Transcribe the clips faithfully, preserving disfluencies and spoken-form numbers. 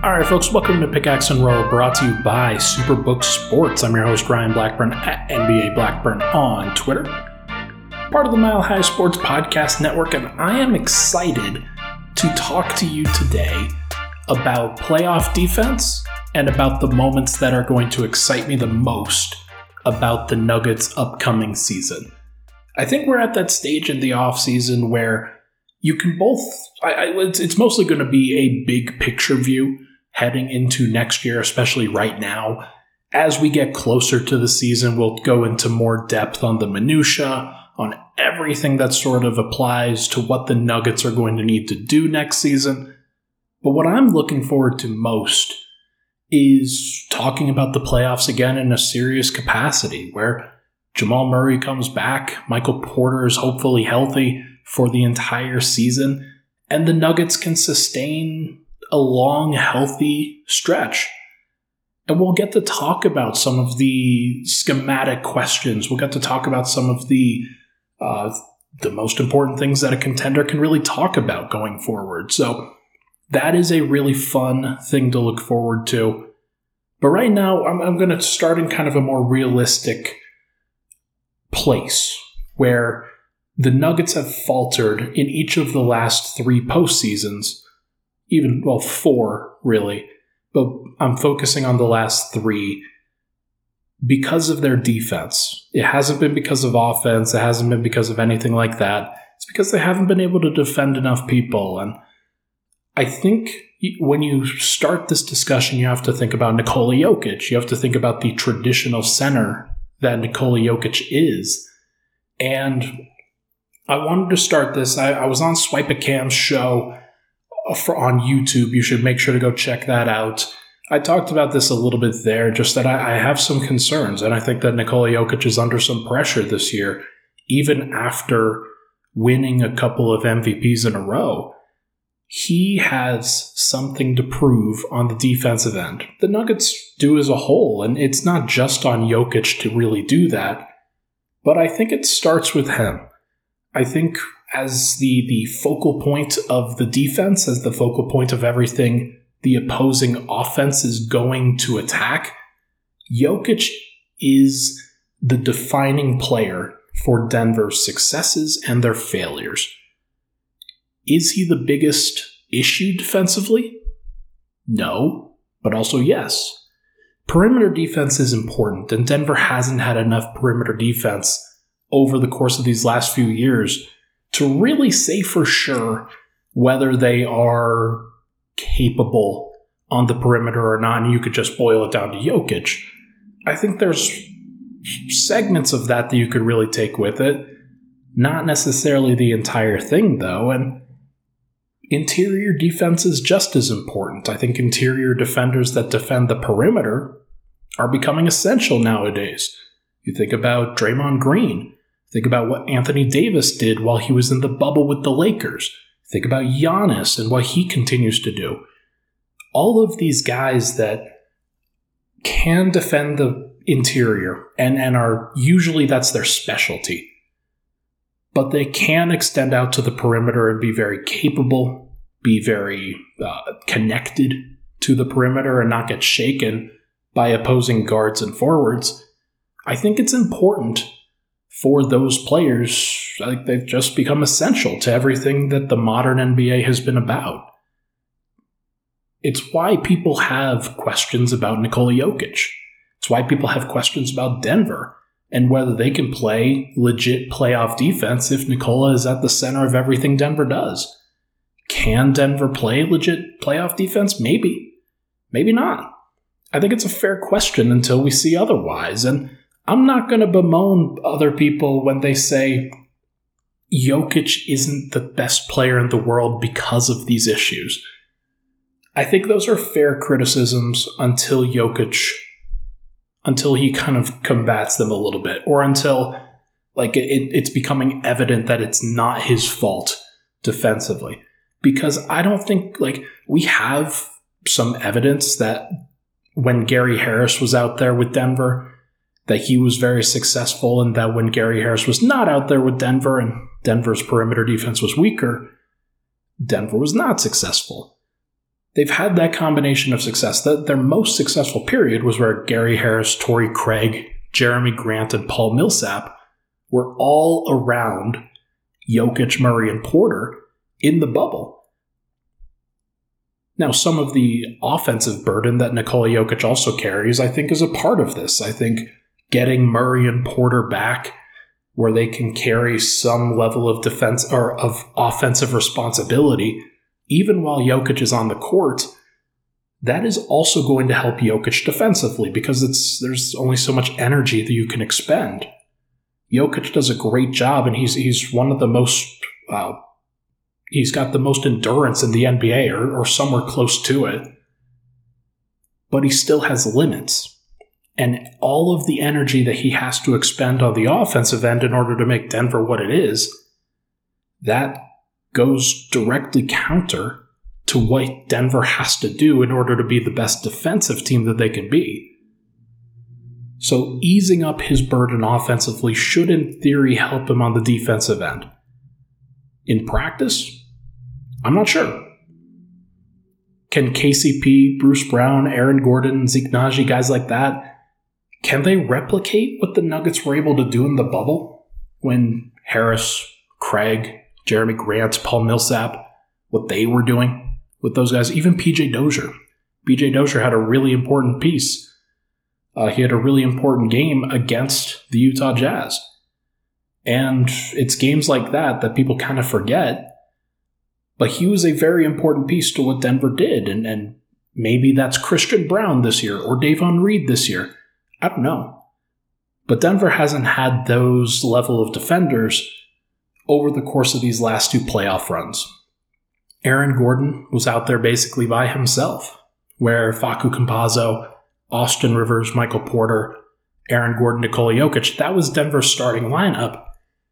All right, folks, welcome to Pickaxe and Roll, brought to you by Superbook Sports. I'm your host, Ryan Blackburn, at N B A Blackburn on Twitter, part of the Mile High Sports Podcast Network, and I am excited to talk to you today about playoff defense and about the moments that are going to excite me the most about the Nuggets' upcoming season. I think we're at that stage in the offseason where you can both, I, I, it's, it's mostly going to be a big picture view heading into next year, especially right now. As we get closer to the season, we'll go into more depth on the minutia, on everything that sort of applies to what the Nuggets are going to need to do next season. But what I'm looking forward to most is talking about the playoffs again in a serious capacity, where Jamal Murray comes back, Michael Porter is hopefully healthy for the entire season, and the Nuggets can sustain a long, healthy stretch. And we'll get to talk about some of the schematic questions. We'll get to talk about some of the uh, the most important things that a contender can really talk about going forward. So that is a really fun thing to look forward to. But right now, I'm, I'm going to start in kind of a more realistic place where the Nuggets have faltered in each of the last three postseasons. Even, well, four, really. But I'm focusing on the last three because of their defense. It hasn't been because of offense. It hasn't been because of anything like that. It's because they haven't been able to defend enough people. And I think when you start this discussion, you have to think about Nikola Jokic. You have to think about the traditional center that Nikola Jokic is. And I wanted to start this. I, I was on Swipe a Cam's show for, on YouTube. You should make sure to go check that out. I talked about this a little bit there, just that I, I have some concerns, and I think that Nikola Jokic is under some pressure this year, even after winning a couple of M V Ps in a row. He has something to prove on the defensive end. The Nuggets do as a whole, and it's not just on Jokic to really do that, but I think it starts with him. I think as the, the focal point of the defense, as the focal point of everything the opposing offense is going to attack, Jokic is the defining player for Denver's successes and their failures. Is he the biggest issue defensively? No, but also yes. Perimeter defense is important, and Denver hasn't had enough perimeter defense over the course of these last few years to really say for sure whether they are capable on the perimeter or not, and you could just boil it down to Jokic. I think there's segments of that that you could really take with it. Not necessarily the entire thing, though, and interior defense is just as important. I think interior defenders that defend the perimeter are becoming essential nowadays. You think about Draymond Green. Think about what Anthony Davis did while he was in the bubble with the Lakers. Think about Giannis and what he continues to do. All of these guys that can defend the interior, and, and are usually that's their specialty. But they can extend out to the perimeter and be very capable, be very uh, connected to the perimeter and not get shaken by opposing guards and forwards. I think it's important for those players. Like, they've just become essential to everything that the modern N B A has been about. It's why people have questions about Nikola Jokic. It's why people have questions about Denver and whether they can play legit playoff defense if Nikola is at the center of everything Denver does. Can Denver play legit playoff defense? Maybe. Maybe not. I think it's a fair question until we see otherwise, and I'm not going to bemoan other people when they say Jokic isn't the best player in the world because of these issues. I think those are fair criticisms until Jokic, until he kind of combats them a little bit, or until like it, it's becoming evident that it's not his fault defensively. Because I don't think, like, we have some evidence that when Gary Harris was out there with Denver, that he was very successful, and that when Gary Harris was not out there with Denver and Denver's perimeter defense was weaker, Denver was not successful. they've had that combination of success. The, their most successful period was where Gary Harris, Torrey Craig, Jeremy Grant, and Paul Millsap were all around Jokic, Murray, and Porter in the bubble. Now, some of the offensive burden that Nikola Jokic also carries, I think, is a part of this. I think getting Murray and Porter back where they can carry some level of defense or of offensive responsibility, even while Jokic is on the court, that is also going to help Jokic defensively because it's there's only so much energy that you can expend. Jokic does a great job, and he's he's one of the most uh, he's got the most endurance in the N B A, or, or somewhere close to it. But he still has limits. And all of the energy that he has to expend on the offensive end in order to make Denver what it is, that goes directly counter to what Denver has to do in order to be the best defensive team that they can be. So easing up his burden offensively should, in theory, help him on the defensive end. In practice, I'm not sure. Can K C P, Bruce Brown, Aaron Gordon, Zeke Naji, guys like that, can they replicate what the Nuggets were able to do in the bubble when Harris, Craig, Jeremy Grant, Paul Millsap, what they were doing with those guys? Even P J Dozier. P J Dozier had a really important piece. Uh, he had a really important game against the Utah Jazz. And it's games like that that people kind of forget. But he was a very important piece to what Denver did. And, and maybe that's Christian Brown this year or Davon Reed this year. I don't know. But Denver hasn't had those level of defenders over the course of these last two playoff runs. Aaron Gordon was out there basically by himself, where Facu Campazzo, Austin Rivers, Michael Porter, Aaron Gordon, Nikola Jokic, that was Denver's starting lineup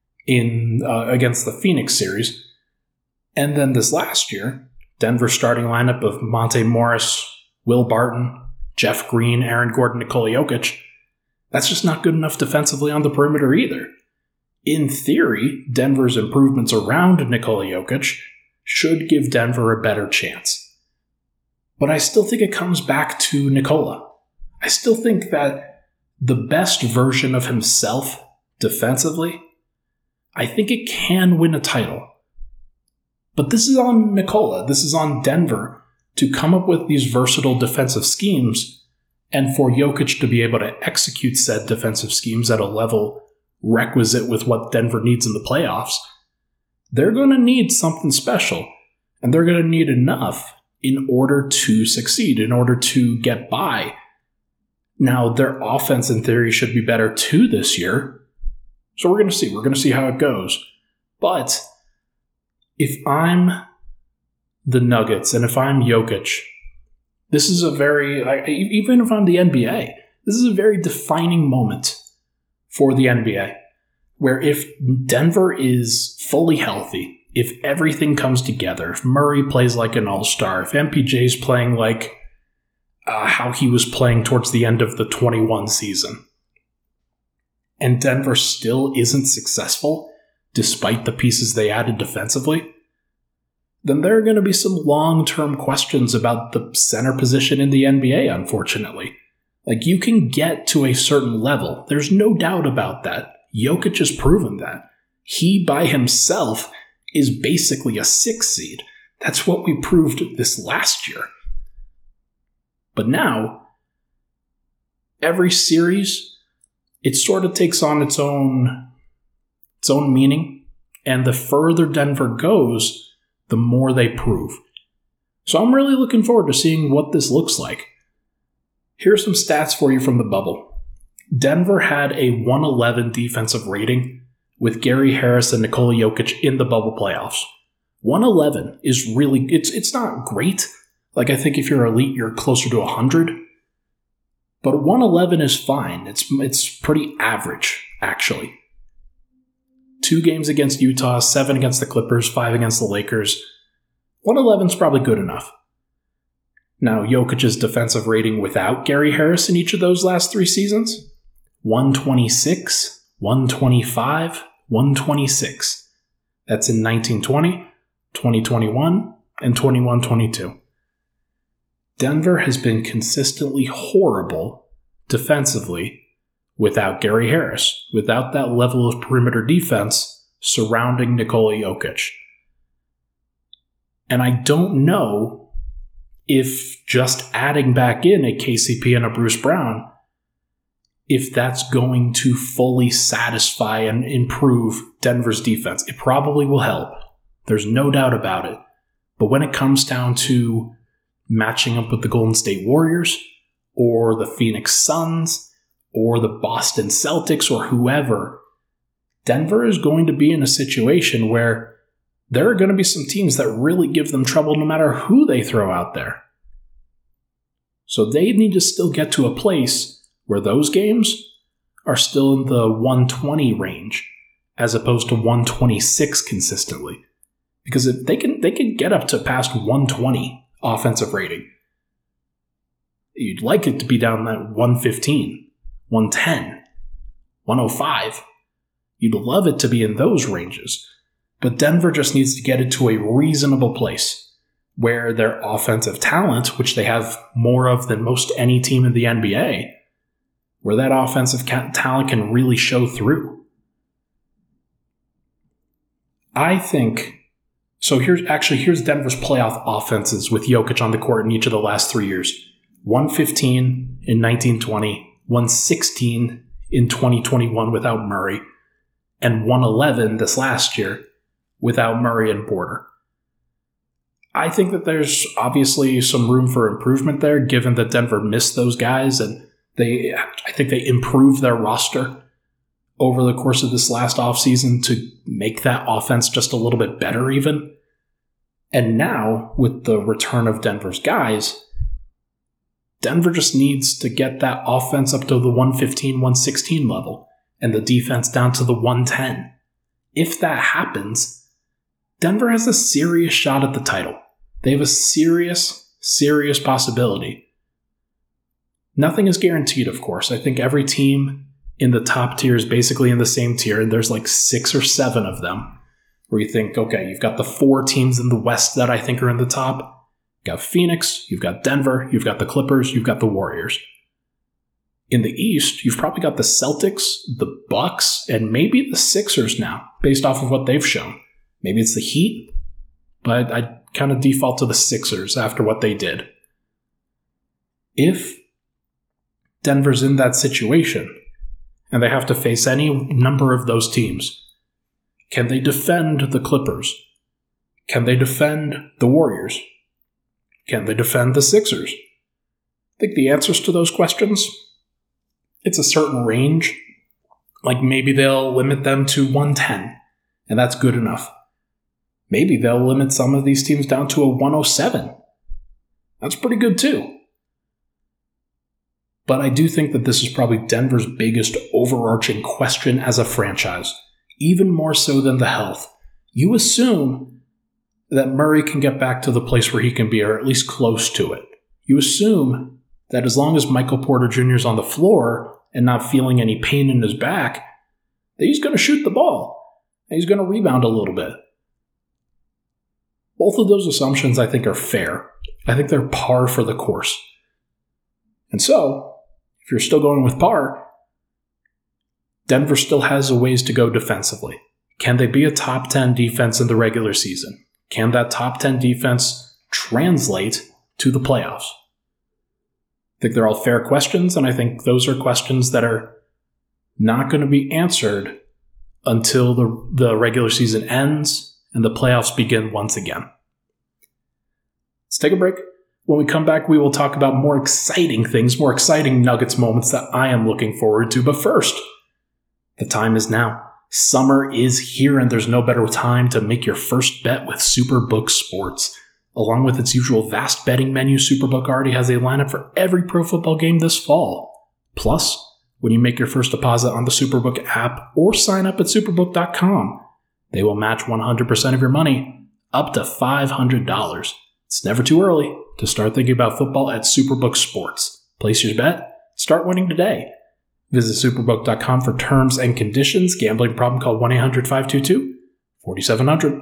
in uh, against the Phoenix series. And then this last year, Denver's starting lineup of Monte Morris, Will Barton, Jeff Green, Aaron Gordon, Nikola Jokic, that's just not good enough defensively on the perimeter either. In theory, Denver's improvements around Nikola Jokic should give Denver a better chance. But I still think it comes back to Nikola. I still think that the best version of himself defensively, I think it can win a title. But this is on Nikola. This is on Denver to come up with these versatile defensive schemes and for Jokic to be able to execute said defensive schemes at a level requisite with what Denver needs in the playoffs. They're going to need something special, and they're going to need enough in order to succeed, in order to get by. Now, their offense, in theory, should be better too this year, so we're going to see. We're going to see how it goes. But if I'm the Nuggets, and if I'm Jokic, this is a very, even if I'm the N B A, this is a very defining moment for the N B A, where if Denver is fully healthy, if everything comes together, if Murray plays like an all-star, if M P J's playing like uh, how he was playing towards the end of the twenty-one season, and Denver still isn't successful, despite the pieces they added defensively, then there are going to be some long-term questions about the center position in the N B A, unfortunately. Like, you can get to a certain level. There's no doubt about that. Jokic has proven that. He, by himself, is basically a six seed. That's what we proved this last year. But now, every series, it sort of takes on its own, its own meaning. And the further Denver goes, the more they prove. So I'm really looking forward to seeing what this looks like. Here are some stats for you from the bubble. Denver had a one eleven defensive rating with Gary Harris and Nikola Jokic in the bubble playoffs. one eleven is really, it's it's not great. Like, I think if you're elite, you're closer to one hundred. But one eleven is fine. It's it's pretty average, actually. Two games against Utah, seven against the Clippers, five against the Lakers. one eleven is probably good enough. Now, Jokic's defensive rating without Gary Harris in each of those last three seasons? one twenty-six, one twenty-five, one twenty-six. That's in nineteen twenty, twenty twenty-one, and twenty-one twenty-two. Denver has been consistently horrible defensively without Gary Harris, without that level of perimeter defense surrounding Nikola Jokic. And I don't know if just adding back in a K C P and a Bruce Brown, if that's going to fully satisfy and improve Denver's defense. It probably will help. There's no doubt about it. But when it comes down to matching up with the Golden State Warriors or the Phoenix Suns or the Boston Celtics or whoever, Denver is going to be in a situation where there are going to be some teams that really give them trouble no matter who they throw out there. So they need to still get to a place where those games are still in the one twenty range as opposed to one twenty-six consistently. Because if they can they can get up to past one twenty offensive rating, you'd like it to be down at one fifteen, one ten, one oh five. You'd love it to be in those ranges. But Denver just needs to get it to a reasonable place where their offensive talent, which they have more of than most any team in the N B A, where that offensive talent can really show through. I think, so here's actually, here's Denver's playoff offenses with Jokic on the court in each of the last three years. one fifteen in nineteen twenty, one sixteen in twenty twenty-one without Murray, and one eleven this last year without Murray and Porter. I think that there's obviously some room for improvement there, given that Denver missed those guys, and they, I think they improved their roster over the course of this last offseason to make that offense just a little bit better even. And now, with the return of Denver's guys, Denver just needs to get that offense up to the one fifteen, one sixteen level, and the defense down to the one ten. If that happens, Denver has a serious shot at the title. They have a serious, serious possibility. Nothing is guaranteed, of course. I think every team in the top tier is basically in the same tier, and there's like six or seven of them where you think, okay, you've got the four teams in the West that I think are in the top. You've got Phoenix, you've got Denver, you've got the Clippers, you've got the Warriors. In the East, you've probably got the Celtics, the Bucks, and maybe the Sixers now, based off of what they've shown. Maybe it's the Heat, but I kind of default to the Sixers after what they did. If Denver's in that situation, and they have to face any number of those teams, can they defend the Clippers? Can they defend the Warriors? Can they defend the Sixers? I think the answers to those questions, it's a certain range. Like maybe they'll limit them to one ten, and that's good enough. Maybe they'll limit some of these teams down to a one oh seven. That's pretty good too. But I do think that this is probably Denver's biggest overarching question as a franchise, even more so than the health. You assume that Murray can get back to the place where he can be, or at least close to it. You assume that as long as Michael Porter Junior is on the floor and not feeling any pain in his back, that he's going to shoot the ball, and he's going to rebound a little bit. Both of those assumptions, I think, are fair. I think they're par for the course. And so, if you're still going with par, Denver still has a ways to go defensively. Can they be a top ten defense in the regular season? Can that top ten defense translate to the playoffs? I think they're all fair questions, and I think those are questions that are not going to be answered until the, the regular season ends and the playoffs begin once again. Let's take a break. When we come back, we will talk about more exciting things, more exciting Nuggets moments that I am looking forward to. But first, the time is now. Summer is here, and there's no better time to make your first bet with Superbook Sports. Along with its usual vast betting menu, Superbook already has a lineup for every pro football game this fall. Plus, when you make your first deposit on the Superbook app or sign up at superbook dot com, they will match one hundred percent of your money up to five hundred dollars. It's never too early to start thinking about football at Superbook Sports. Place your bet. Start winning today. Visit superbook dot com for terms and conditions. Gambling problem, call one eight hundred five two two four seven zero zero.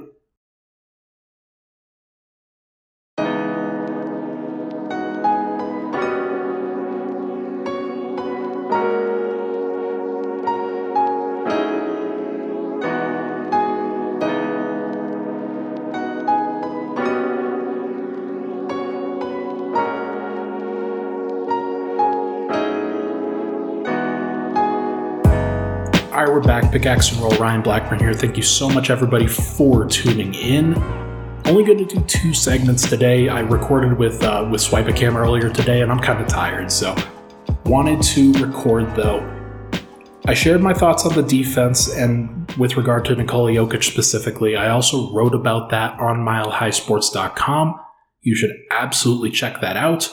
All right, we're back. Pickaxe and Roll. Ryan Blackburn here. Thank you so much, everybody, for tuning in. Only going to do two segments today. I recorded with uh, with Swipe a Cam earlier today, and I'm kind of tired, so wanted to record, though. I shared my thoughts on the defense, and with regard to Nikola Jokic specifically, I also wrote about that on mile high sports dot com. You should absolutely check that out.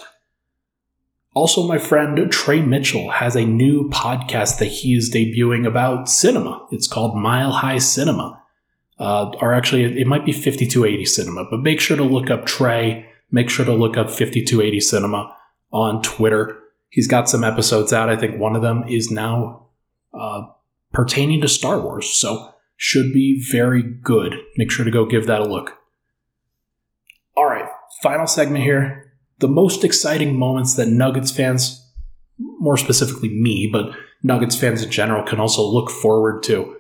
Also, my friend Trey Mitchell has a new podcast that he is debuting about cinema. It's called Mile High Cinema. Uh, or actually, it might be fifty-two eighty Cinema, but make sure to look up Trey. Make sure to look up fifty-two eighty Cinema on Twitter. He's got some episodes out. I think one of them is now uh, pertaining to Star Wars, so should be very good. Make sure to go give that a look. All right, final segment here. The most exciting moments that Nuggets fans, more specifically me, but Nuggets fans in general, can also look forward to.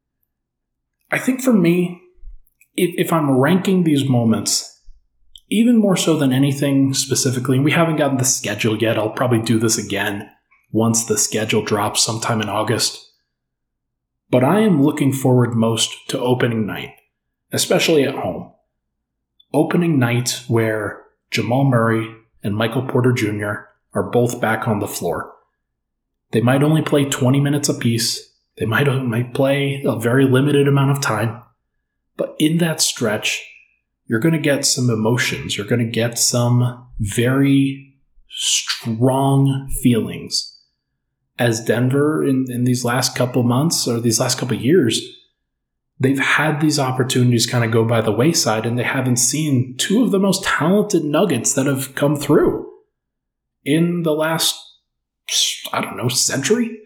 I think for me, if, if I'm ranking these moments, even more so than anything specifically, and we haven't gotten the schedule yet, I'll probably do this again once the schedule drops sometime in August. But I am looking forward most to opening night, especially at home. Opening night where Jamal Murray and Michael Porter Junior are both back on the floor. They might only play twenty minutes apiece. They might, might play a very limited amount of time. But in that stretch, you're going to get some emotions. You're going to get some very strong feelings. As Denver, in, in these last couple months or these last couple years, they've had these opportunities kind of go by the wayside, and they haven't seen two of the most talented Nuggets that have come through in the last, I don't know, century.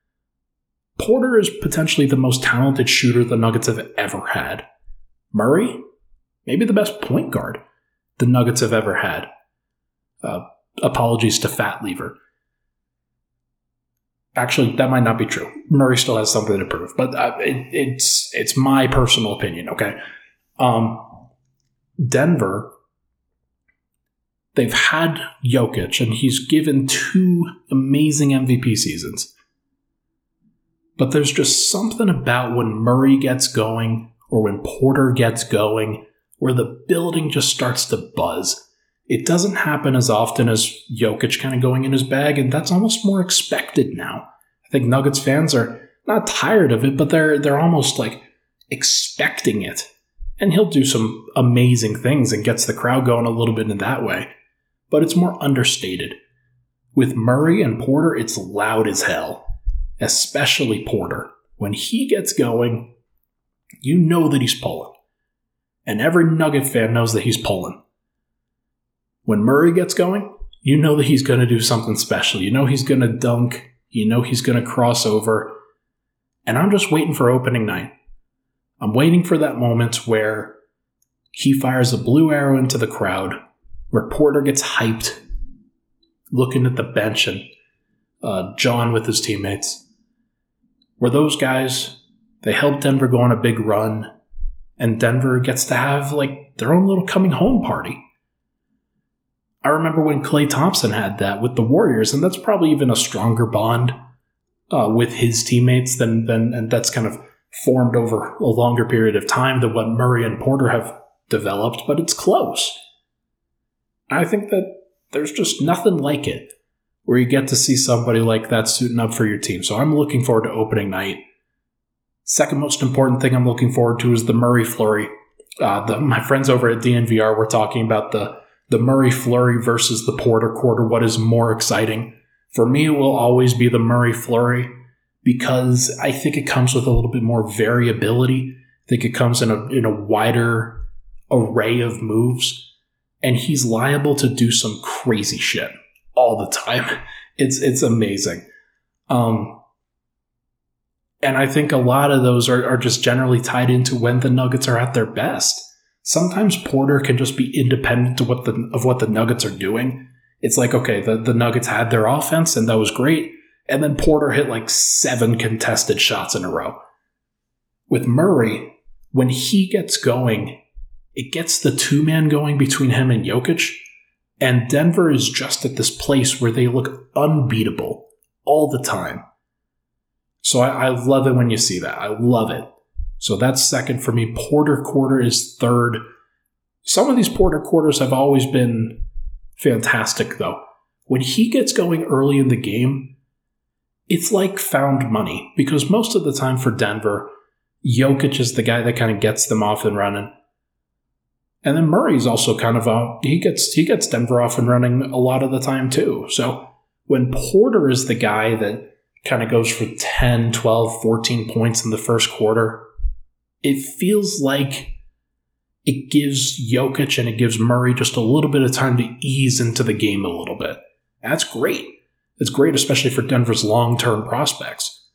Porter is potentially the most talented shooter the Nuggets have ever had. Murray, maybe the best point guard the Nuggets have ever had. Uh, apologies to Fat Lever. Actually, that might not be true. Murray still has something to prove, but uh, it, it's it's my personal opinion, okay? Um, Denver, they've had Jokic, and he's given two amazing M V P seasons. But there's just something about when Murray gets going, or when Porter gets going, where the building just starts to buzz. It doesn't happen as often as Jokic kind of going in his bag, and that's almost more expected now. I think Nuggets fans are not tired of it, but they're they're almost like expecting it. And he'll do some amazing things and gets the crowd going a little bit in that way. But it's more understated. With Murray and Porter, it's loud as hell. Especially Porter. When he gets going, you know that he's pulling. And every Nugget fan knows that he's pulling. When Murray gets going, you know that he's going to do something special. You know he's going to dunk. You know he's going to cross over. And I'm just waiting for opening night. I'm waiting for that moment where he fires a blue arrow into the crowd, where Porter gets hyped, looking at the bench, and uh, John with his teammates. Where those guys, they help Denver go on a big run, and Denver gets to have like their own little coming home party. I remember when Klay Thompson had that with the Warriors, and that's probably even a stronger bond uh, with his teammates than, than, and that's kind of formed over a longer period of time than what Murray and Porter have developed, but it's close. I think that there's just nothing like it where you get to see somebody like that suiting up for your team. So I'm looking forward to opening night. Second most important thing I'm looking forward to is the Murray flurry. Uh, the, my friends over at D N V R were talking about the The Murray flurry versus the Porter quarter, what is more exciting? For me, it will always be the Murray flurry because I think it comes with a little bit more variability. I think it comes in a in a wider array of moves, and he's liable to do some crazy shit all the time. It's it's amazing. Um, and I think a lot of those are, are just generally tied into when the Nuggets are at their best. Sometimes Porter can just be independent of what the of what the Nuggets are doing. It's like, okay, the, the Nuggets had their offense, and that was great. And then Porter hit like seven contested shots in a row. With Murray, when he gets going, it gets the two-man going between him and Jokic. And Denver is just at this place where they look unbeatable all the time. So I, I love it when you see that. I love it. So that's second for me. Porter quarter is third. Some of these Porter quarters have always been fantastic, though. When he gets going early in the game, it's like found money. Because most of the time for Denver, Jokic is the guy that kind of gets them off and running. And then Murray's also kind of a, he gets he gets Denver off and running a lot of the time too. So when Porter is the guy that kind of goes for ten, twelve, fourteen points in the first quarter, it feels like it gives Jokic and it gives Murray just a little bit of time to ease into the game a little bit. That's great. It's great, especially for Denver's long-term prospects.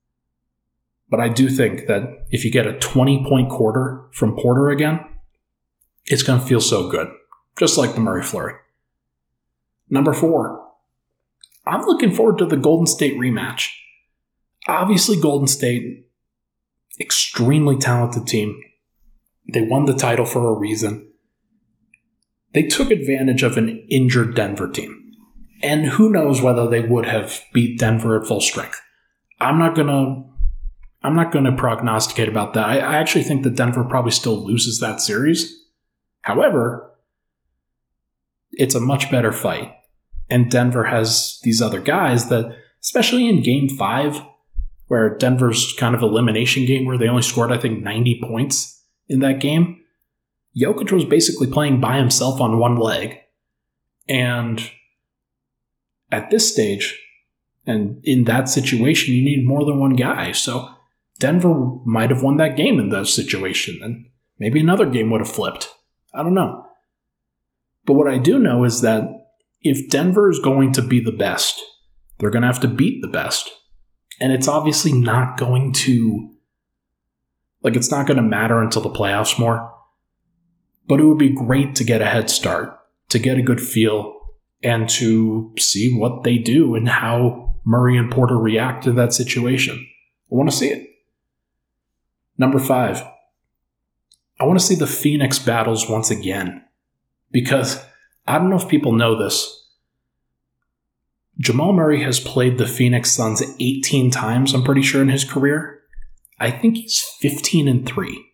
But I do think that if you get a twenty-point quarter from Porter again, it's going to feel so good, just like the Murray Flurry. Number four, I'm looking forward to the Golden State rematch. Obviously, Golden State, extremely talented team. They won the title for a reason. They took advantage of an injured Denver team. And who knows whether they would have beat Denver at full strength. I'm not going to I'm not going to prognosticate about that. I, I actually think that Denver probably still loses that series. However, it's a much better fight. And Denver has these other guys that, especially in game five, where Denver's kind of elimination game where they only scored, I think, ninety points in that game, Jokic was basically playing by himself on one leg. And at this stage, and in that situation, you need more than one guy. So Denver might have won that game in that situation, and maybe another game would have flipped. I don't know. But what I do know is that if Denver is going to be the best, they're going to have to beat the best. And it's obviously not going to, like, it's not going to matter until the playoffs more. But it would be great to get a head start, to get a good feel, and to see what they do and how Murray and Porter react to that situation. I want to see it. Number five, I want to see the Phoenix battles once again. Because I don't know if people know this. Jamal Murray has played the Phoenix Suns eighteen times, I'm pretty sure, in his career. I think he's fifteen and three.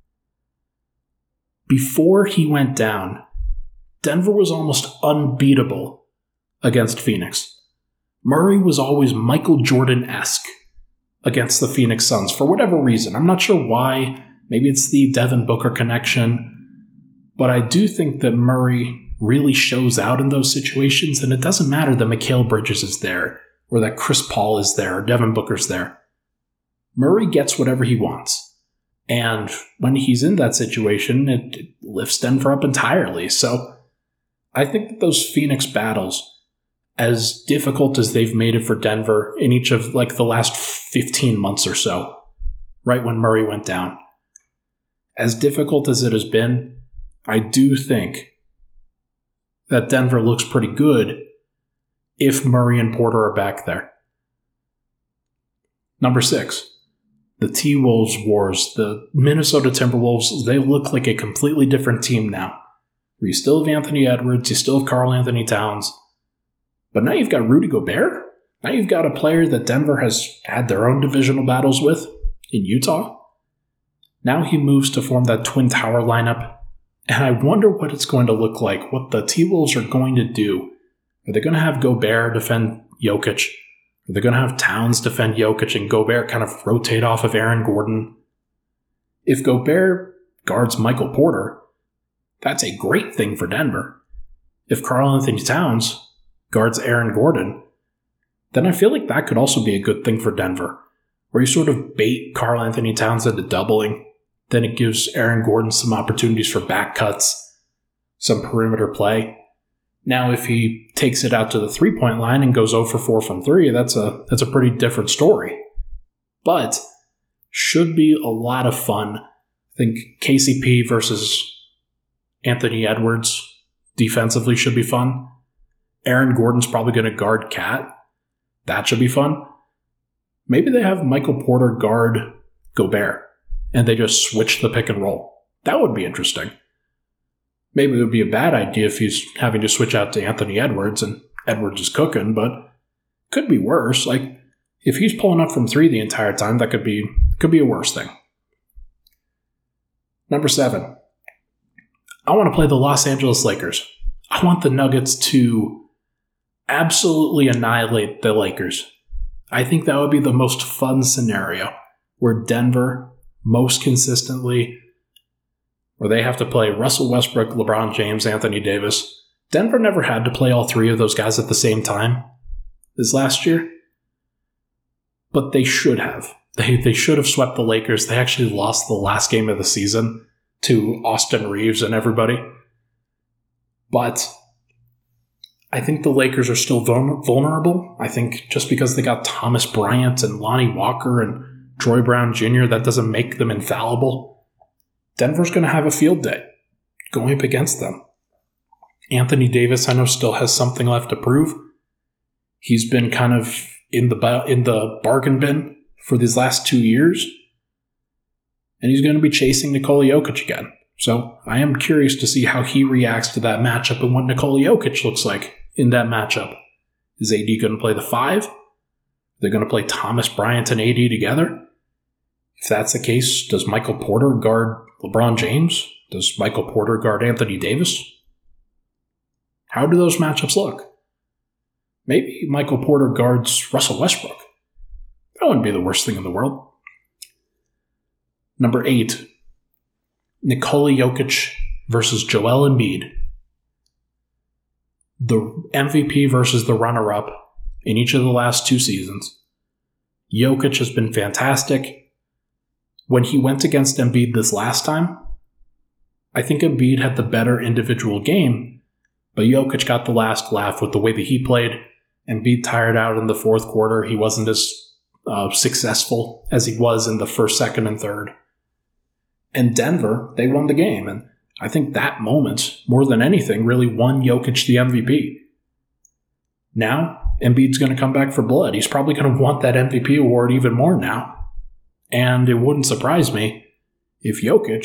Before he went down, Denver was almost unbeatable against Phoenix. Murray was always Michael Jordan-esque against the Phoenix Suns for whatever reason. I'm not sure why. Maybe it's the Devin Booker connection. But I do think that Murray really shows out in those situations, and it doesn't matter that Mikal Bridges is there, or that Chris Paul is there, or Devin Booker's there. Murray gets whatever he wants. And when he's in that situation, it, it lifts Denver up entirely. So I think that those Phoenix battles, as difficult as they've made it for Denver in each of like the last fifteen months or so, right when Murray went down, as difficult as it has been, I do think that Denver looks pretty good if Murray and Porter are back there. Number six, the T-Wolves Wars. The Minnesota Timberwolves, they look like a completely different team now. You still have Anthony Edwards, you still have Karl Anthony Towns, but now you've got Rudy Gobert. Now you've got a player that Denver has had their own divisional battles with in Utah. Now he moves to form that Twin Tower lineup, and I wonder what it's going to look like, what the T-Wolves are going to do. Are they going to have Gobert defend Jokic? Are they going to have Towns defend Jokic and Gobert kind of rotate off of Aaron Gordon? If Gobert guards Michael Porter, that's a great thing for Denver. If Karl Anthony Towns guards Aaron Gordon, then I feel like that could also be a good thing for Denver, where you sort of bait Karl Anthony Towns into doubling. Then it gives Aaron Gordon some opportunities for back cuts, some perimeter play. Now, if he takes it out to the three-point line and goes zero for four from three, that's a that's a pretty different story. But should be a lot of fun. I think K C P versus Anthony Edwards defensively should be fun. Aaron Gordon's probably going to guard Cat. That should be fun. Maybe they have Michael Porter guard Gobert, and they just switch the pick and roll. That would be interesting. Maybe it would be a bad idea if he's having to switch out to Anthony Edwards and Edwards is cooking, but could be worse. Like, If he's pulling up from three the entire time, that could be could be a worse thing. Number seven, I want to play the Los Angeles Lakers. I want the Nuggets to absolutely annihilate the Lakers. I think that would be the most fun scenario, where Denver most consistently, where they have to play Russell Westbrook, LeBron James, Anthony Davis. Denver never had to play all three of those guys at the same time this last year, but they should have. They they should have swept the Lakers. They actually lost the last game of the season to Austin Reeves and everybody. But I think the Lakers are still vulnerable. I think just because they got Thomas Bryant and Lonnie Walker and Troy Brown Junior, that doesn't make them infallible. Denver's going to have a field day going up against them. Anthony Davis, I know, still has something left to prove. He's been kind of in the in the bargain bin for these last two years. And he's going to be chasing Nikola Jokic again. So I am curious to see how he reacts to that matchup and what Nikola Jokic looks like in that matchup. Is A D going to play the five? They're going to play Thomas Bryant and A D together? If that's the case, does Michael Porter guard LeBron James? Does Michael Porter guard Anthony Davis? How do those matchups look? Maybe Michael Porter guards Russell Westbrook. That wouldn't be the worst thing in the world. Number eight, Nikola Jokic versus Joel Embiid. The M V P versus the runner-up in each of the last two seasons. Jokic has been fantastic. When he went against Embiid this last time, I think Embiid had the better individual game, but Jokic got the last laugh with the way that he played. Embiid tired out in the fourth quarter. He wasn't as uh, successful as he was in the first, second, and third. And Denver, they won the game. And I think that moment, more than anything, really won Jokic the M V P. Now, Embiid's going to come back for blood. He's probably going to want that M V P award even more now. And it wouldn't surprise me if Jokic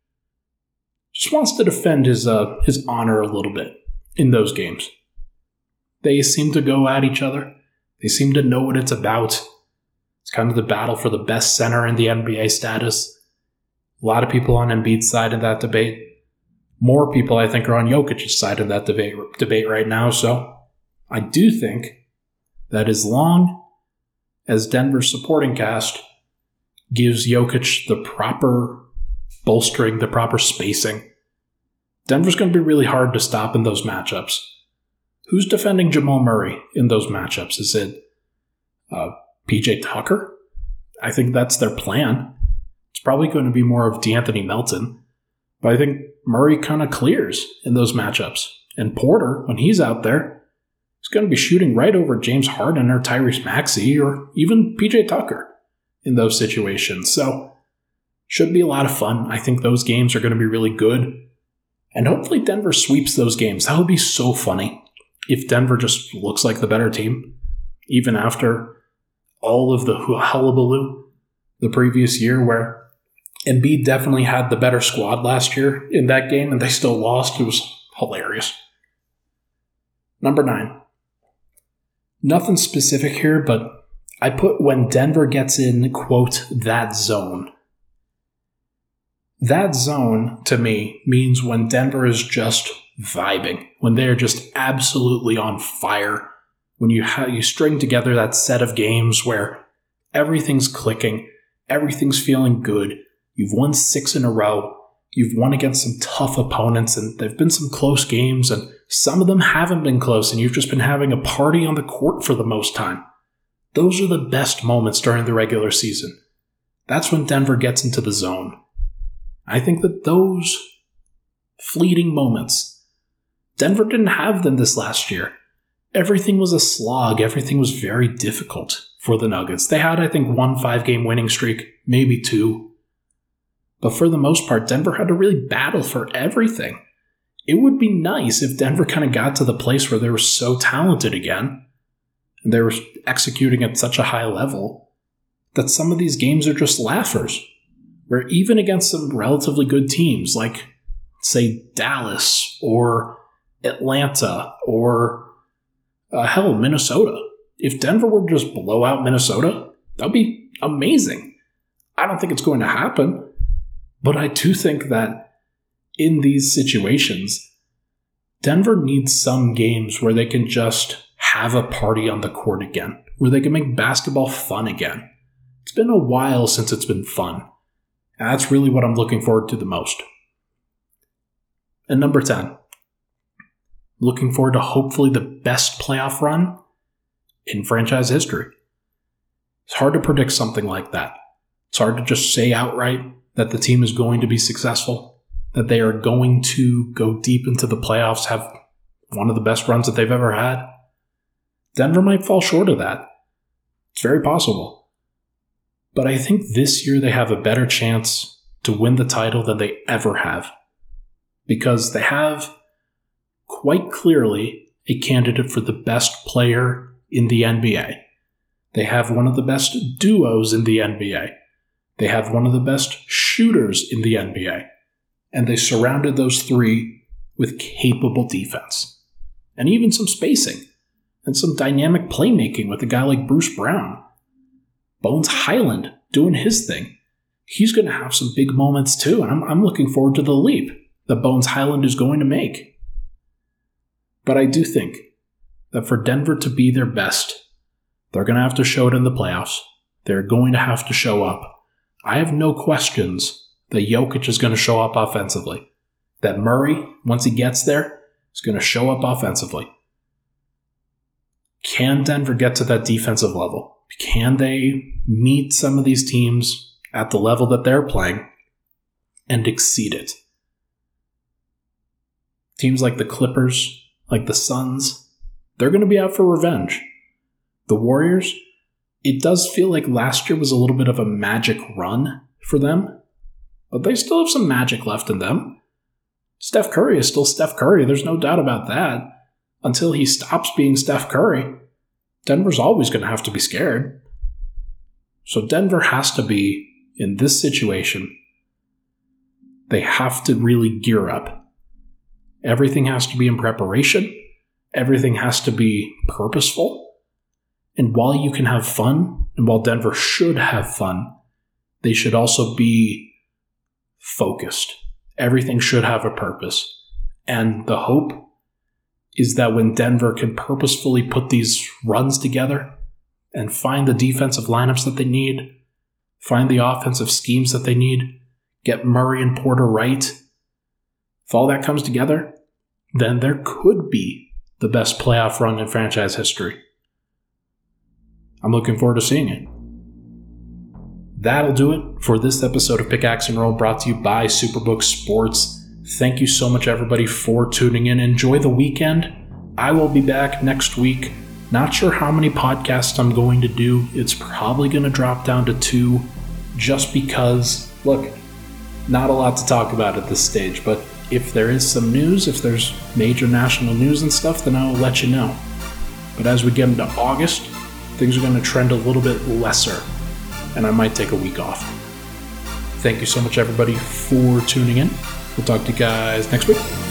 just wants to defend his uh, his honor a little bit in those games. They seem to go at each other. They seem to know what it's about. It's kind of the battle for the best center in the N B A status. A lot of people on Embiid's side of that debate. More people, I think, are on Jokic's side of that debate, debate right now. So I do think that as long as Denver's supporting cast gives Jokic the proper bolstering, the proper spacing, Denver's going to be really hard to stop in those matchups. Who's defending Jamal Murray in those matchups? Is it uh, P J Tucker? I think that's their plan. It's probably going to be more of DeAnthony Melton. But I think Murray kind of clears in those matchups. And Porter, when he's out there, is going to be shooting right over James Harden or Tyrese Maxey or even P J Tucker in those situations. So, should be a lot of fun. I think those games are going to be really good. And hopefully Denver sweeps those games. That would be so funny if Denver just looks like the better team, even after all of the hullabaloo the previous year, where Embiid definitely had the better squad last year in that game, and they still lost. It was hilarious. Number nine. Nothing specific here, but I put when Denver gets in, quote, that zone. That zone, to me, means when Denver is just vibing, when they're just absolutely on fire, when you ha- you string together that set of games where everything's clicking, everything's feeling good, you've won six in a row, you've won against some tough opponents, and there have been some close games, and some of them haven't been close, and you've just been having a party on the court for the most time. Those are the best moments during the regular season. That's when Denver gets into the zone. I think that those fleeting moments, Denver didn't have them this last year. Everything was a slog. Everything was very difficult for the Nuggets. They had, I think, one five-game winning streak, maybe two. But for the most part, Denver had to really battle for everything. It would be nice if Denver kind of got to the place where they were so talented again, and they were executing at such a high level, that some of these games are just laughers. Where even against some relatively good teams, like, say, Dallas or Atlanta or, uh, hell, Minnesota, If Denver would just blow out Minnesota, that would be amazing. I don't think it's going to happen, but I do think that in these situations, Denver needs some games where they can just have a party on the court again, where they can make basketball fun again. It's been a while since it's been fun, and that's really what I'm looking forward to the most. And number ten, looking forward to hopefully the best playoff run in franchise history. It's hard to predict something like that. It's hard to just say outright that the team is going to be successful, that they are going to go deep into the playoffs, have one of the best runs that they've ever had. Denver might fall short of that. It's very possible. But I think this year they have a better chance to win the title than they ever have. Because they have quite clearly a candidate for the best player in the N B A. They have one of the best duos in the N B A. They have one of the best shooters in the N B A. And they surrounded those three with capable defense. And even some spacing. And some dynamic playmaking with a guy like Bruce Brown. Bones Highland doing his thing. He's going to have some big moments too, and I'm, I'm looking forward to the leap that Bones Highland is going to make. But I do think that for Denver to be their best, they're going to have to show it in the playoffs. They're going to have to show up. I have no questions that Jokic is going to show up offensively. That Murray, once he gets there, is going to show up offensively. Can Denver get to that defensive level? Can they meet some of these teams at the level that they're playing and exceed it? Teams like the Clippers, like the Suns, they're going to be out for revenge. The Warriors, it does feel like last year was a little bit of a magic run for them, but they still have some magic left in them. Steph Curry is still Steph Curry, there's no doubt about that. Until he stops being Steph Curry, Denver's always going to have to be scared. So Denver has to be, in this situation, they have to really gear up. Everything has to be in preparation. Everything has to be purposeful. And while you can have fun, and while Denver should have fun, they should also be focused. Everything should have a purpose. And the hope is that when Denver can purposefully put these runs together and find the defensive lineups that they need, find the offensive schemes that they need, get Murray and Porter right, if all that comes together, then there could be the best playoff run in franchise history. I'm looking forward to seeing it. That'll do it for this episode of Pickaxe and Roll, brought to you by Superbook Sports. Thank you so much, everybody, for tuning in. Enjoy the weekend. I will be back next week. Not sure how many podcasts I'm going to do. It's probably going to drop down to two just because, look, not a lot to talk about at this stage. But if there is some news, if there's major national news and stuff, then I will let you know. But as we get into August, things are going to trend a little bit lesser, and I might take a week off. Thank you so much, everybody, for tuning in. We'll talk to you guys next week.